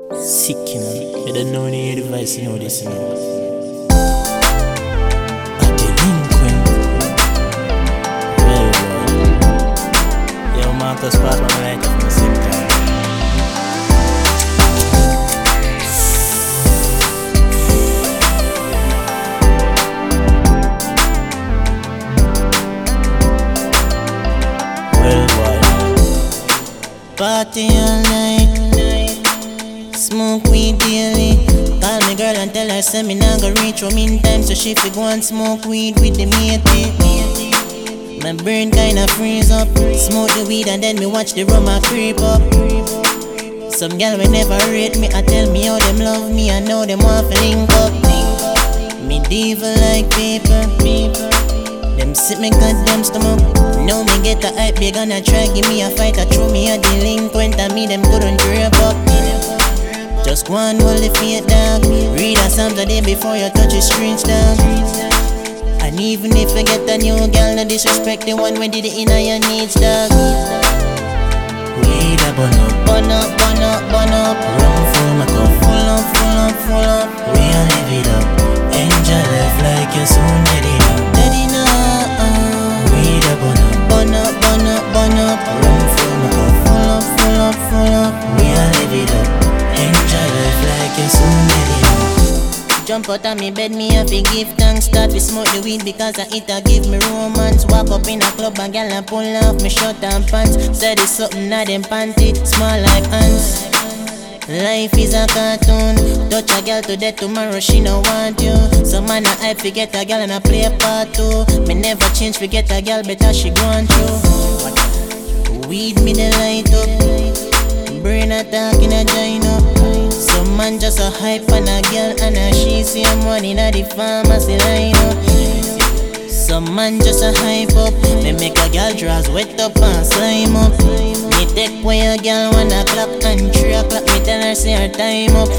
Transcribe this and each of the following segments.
Sick, you know. You don't know any advice, you know this, you know. A delinquent. Well, boy. Yo, Marcus pass my light off the same time. Well, boy. Party all night. Smoke weed daily. Call me girl and tell her say me nah go reach home in time, so she fi go and smoke weed with the matey. My brain kinda freeze up. Smoke the weed and then me watch the rum a creep up. Some gal will never rate me, I tell me how them love me, I know them want to link up. Me diva like paper. Them sit me goddamn stomach. Now me get a hype, they gonna try give me a fight. I throw me a delinquent and me them couldn't drape up. Just go and hold the faith dog. Read a psalm today before you touch the streets dog. And even if you get a new girl, no disrespect the one when did it in your needs dog. Weed a bun up, bun up, bun up, bun up. Rum full my cup, full up, full up, full up. We a live it up, enjoy life like you soon ready now. Ready now. Weed a bun up, bun up, bun up, bun up. Rum full my cup, full up, full up, full up. We a live it up. Enjoy life like you soon ready now. Jump out of me bed, me have to give thanks. Start to smoke the weed because it a give me romance. Walk up in a club and gal and pull off me shirt and pants. Said it's something na them panty, small like ants. Life is a cartoon. Touch a gal today, tomorrow she no want you. Some man a hype forget a gal and a play a part too. Me never change, forget a gal better she gone through. Weed me the light up. Brain attack in a join up. Some man just a hype on a girl and a she see him money na the pharmacy line up. Some man just a hype up. Me make a girl draws wet up and slime up. Me take away a girl 1 o'clock and 3 o'clock. Me tell her say her time up.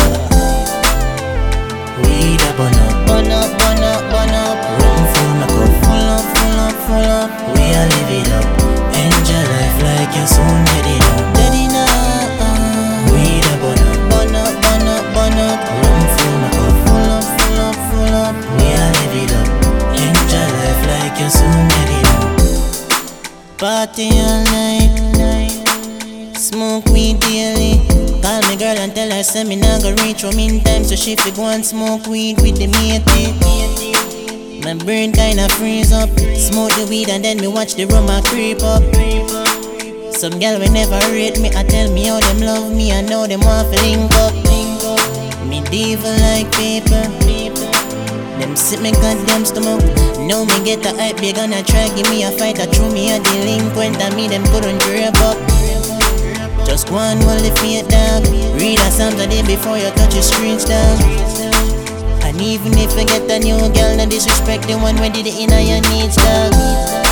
Weed a bun up, bun up, bun up, bun up. Rum full my cup, full up, full up, full up. We a live it up, enjoy life like you soon ready now. Ready now. Weed a bun up, bun up, bun up, bun up. Rum full my cup, full up, full up, full up. We a live it up, enjoy life like you soon ready now. Party all night. Smoke weed daily. Call me girl and tell her say me nah go reach home in time, so she fi go and smoke weed with the matey. My brain kinda freeze up. Smoke the weed and then me watch the rum a creep up. Some gal will never rate me, I tell me how them love me, I know them want to link up. Me diva like paper. Them sit me goddamn stomach. Now me get a hype, they gonna try give me a fight. I throw me a delinquent and me them couldn't drape up. Just go and hold the faith dog. Read a psalm today before you touch the streets dog. And even if you get a new girl, no disrespect the one when did it in your needs dog.